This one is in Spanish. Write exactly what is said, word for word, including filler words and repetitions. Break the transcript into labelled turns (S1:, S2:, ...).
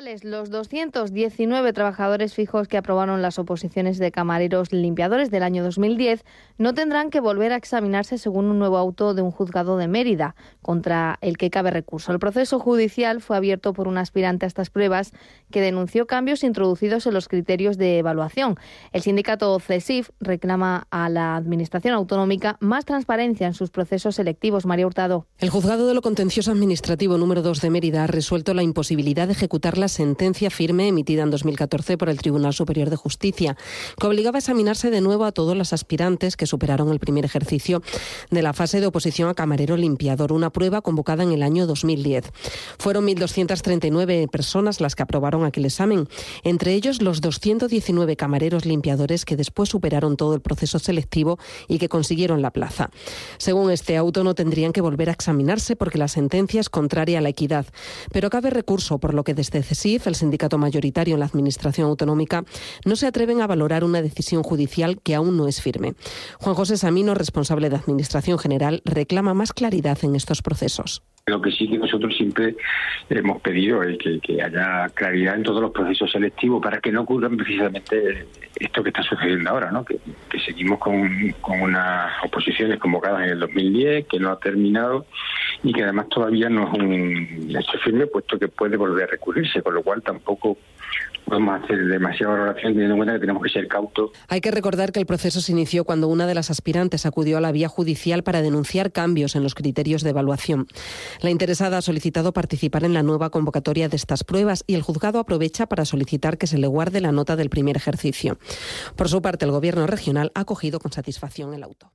S1: municipales, los doscientos diecinueve trabajadores fijos que aprobaron las oposiciones de camareros limpiadores del año dos mil diez no tendrán que volver a examinarse según un nuevo auto de un juzgado de Mérida, contra el que cabe recurso. El proceso judicial fue abierto por un aspirante a estas pruebas que denunció cambios introducidos en los criterios de evaluación. El sindicato CESIF reclama a la Administración Autonómica más transparencia en sus procesos selectivos. María Hurtado.
S2: El juzgado de lo contencioso administrativo número dos de Mérida ha resuelto la imposibilidad de ejecutar la sentencia firme emitida en dos mil catorce por el Tribunal Superior de Justicia, que obligaba a examinarse de nuevo a todos los aspirantes que superaron el primer ejercicio de la fase de oposición a camarero limpiador, una prueba convocada en el año dos mil diez. Fueron mil doscientas treinta y nueve personas las que aprobaron aquel examen, entre ellos los doscientos diecinueve camareros limpiadores que después superaron todo el proceso selectivo y que consiguieron la plaza. Según este auto, no tendrían que volver a examinarse porque la sentencia es contraria a la equidad, pero cabe recurso, por lo que desde CESIF, el sindicato mayoritario en la Administración Autonómica, no se atreven a valorar una decisión judicial que aún no es firme. Juan José Samino, responsable de Administración General, reclama más claridad en estos procesos.
S3: Lo que sí que nosotros siempre hemos pedido es que, que haya claridad en todos los procesos selectivos para que no ocurran precisamente esto que está sucediendo ahora, ¿no? Que, que seguimos con, con unas oposiciones convocadas en el dos mil diez, que no ha terminado y que además todavía no es un hecho firme, puesto que puede volver a recurrirse, con lo cual tampoco podemos hacer demasiada valoración teniendo en cuenta que tenemos que ser cautos.
S2: Hay que recordar que el proceso se inició cuando una de las aspirantes acudió a la vía judicial para denunciar cambios en los criterios de evaluación. La interesada ha solicitado participar en la nueva convocatoria de estas pruebas y el juzgado aprovecha para solicitar que se le guarde la nota del primer ejercicio. Por su parte, el Gobierno regional ha acogido con satisfacción el auto.